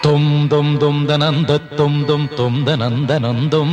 தும் தும் தும் தனந்த தும் தும் தும் தனந்த நந்தும்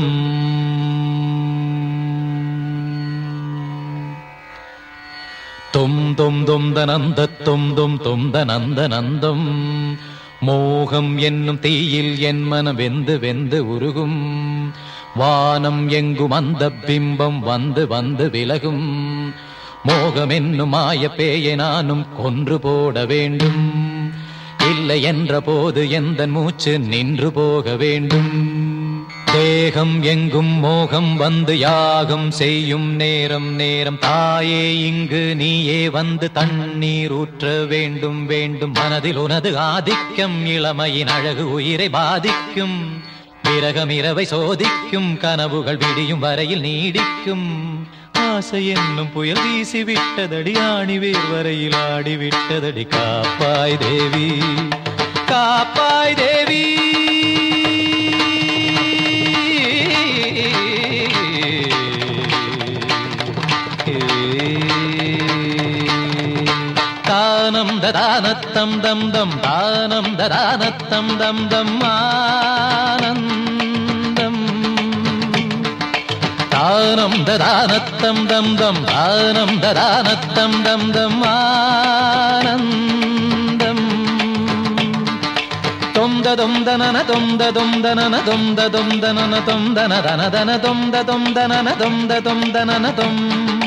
தும் தும் தும் தனந்த தும் தும் தும் தனந்த நந்தும் மோகம் என்னும் தீயில் என் மனம் வெந்து வெந்து உருகும் வானம் எங்கும் அந்த பிம்பம் வந்து வந்து விலகும் மோகம் என்னும் மாய பேயை நானும் கொன்று போட வேண்டும் இல்லை என்ற போது எந்த மூச்சு நின்று போக வேண்டும் தேகம் எங்கும் மோகம் வந்து யாகம் செய்யும் நேரம் நேரம் தாயே இங்கு நீயே வந்து தண்ணீர் ஊற்ற வேண்டும் வேண்டும் மனதில் உனது ஆதிக்கம் இளமையின் அழகு உயிரை பாதிக்கும் விரகம் இரவை சோதிக்கும் கனவுகள் விடியும் வரையில் நீடிக்கும் ஆசை என்னும் புயல் வீசி விட்டதடி ஆணி வேர் வரையில் ஆடி விட்டதடி காப்பாய் தேவி காப்பாய் தேவி தானம் ததானத்தம் தம் தம் தானம் ததானத்தம் தம் தம் ஆனந்தம் தானம் ததானத்தம் தம் தம் தானம் ததானத்தம் தம் தம் ஆனந்தம் தொந்த தொந்தனன தொந்த தொந்தனன தொந்த தொந்தனன தொந்தன தன தன தொந்த தொந்தனன தொந்த தொந்தனன தொம்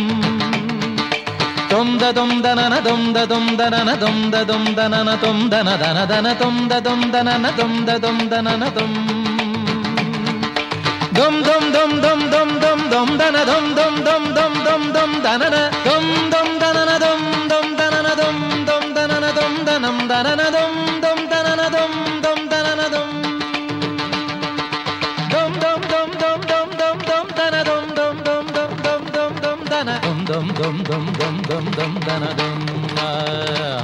தொந்த தொந்தனன தொந்த தொந்தனன தொந்த தொந்தனன தொந்தன தன தன தொந்த தொந்தனன தொந்த தொந்தனன தொம் dum dum dum dum dum dum dum dana dum dum dum dum dum dum danana dum dum danana dum dum danana dum dum danana dum danam danana dum dum danana dum dum danana dum dum dum dum dum dum dum dum dana dum dum dum dum dum dum dum dana dum dum dum dum dum dum dum dana dum